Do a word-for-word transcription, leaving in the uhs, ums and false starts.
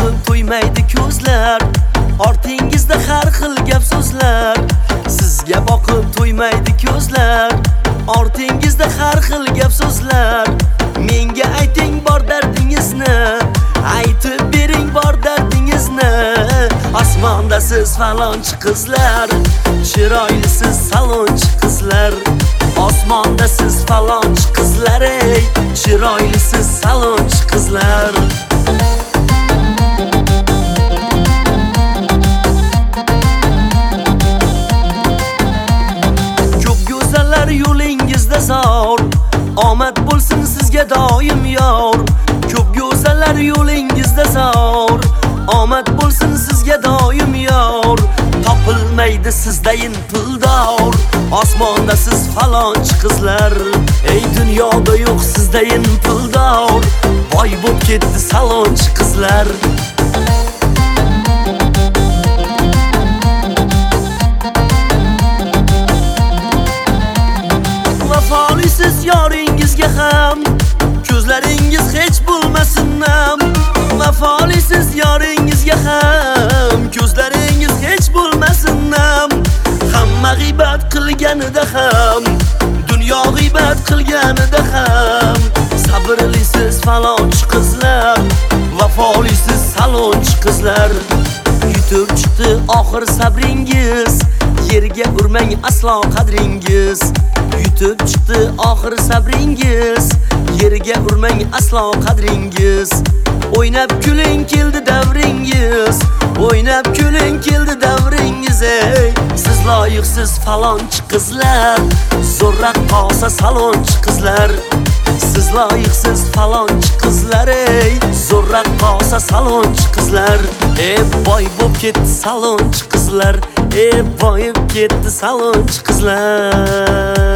boqib to'ymaydi ko'zlar, ortingizda har xil gap so'zlar. Sizga boqib to'ymaydi ko'zlar, ortingizda har xil gap so'zlar. Menga ayting bor dardingizni, aytib bering bor dardingizni. Osmonda siz falonchi qizlar, chiroylisiz salonchi qizlar. Osmonda siz falonchi qizlar, ey chiroylisiz salonchi qizlar. Ko'p go'zallar yo'lingizda zor, omad bo'lsin sizga doim yor. Ko'p go'zallar yo'lingizda zor, omad bo'lsin sizga doim yor. Topilmaydi sizdayin puldor, osmonda siz falonchi qizlar. Ey dunyoda yo'q sizdayin puldor, boy bo'p ketdi salonchi qizlar. Vafolisiz yoringizga ham ko'zlaringiz hech bo'lmasin nam. Vafolisiz yoringizga ham ko'zlaringiz hech bo'lmasin nam. Hamma g'iybat qilganida ham, dunyo g'iybat qilganida ham, sabrlisiz falonchi qizlar, vafolisiz salonchi qizlar. Yutib chiqdi oxir sabringiz, yerga urmang aslo qadringiz. Yutib chiqdi oxir sabringiz, yerga urmang aslo qadringiz. O'ynab kuling keldi davringiz, o'ynab kuling keldi davringiz. Ey siz loyiqsiz falonchi qizlar, zo'rra qosa salonchi qizlar. Siz loyiqsiz falonchi qizlar, ey zo'rra qosa salonchi qizlar. Ey boy bo'p ketdi salonchi qizlar, ey boyib ketdi salonchi qizlar.